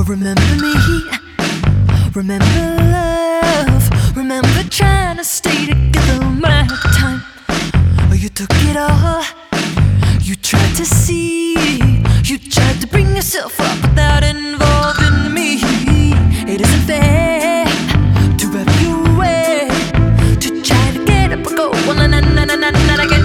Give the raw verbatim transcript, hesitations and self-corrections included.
remember me, remember love, remember trying to stay together my time. Oh, you took it all, you tried to see, you tried to bring yourself up without involving me. It isn't fair to have you way, to try to get up and go, well, na na na na na na.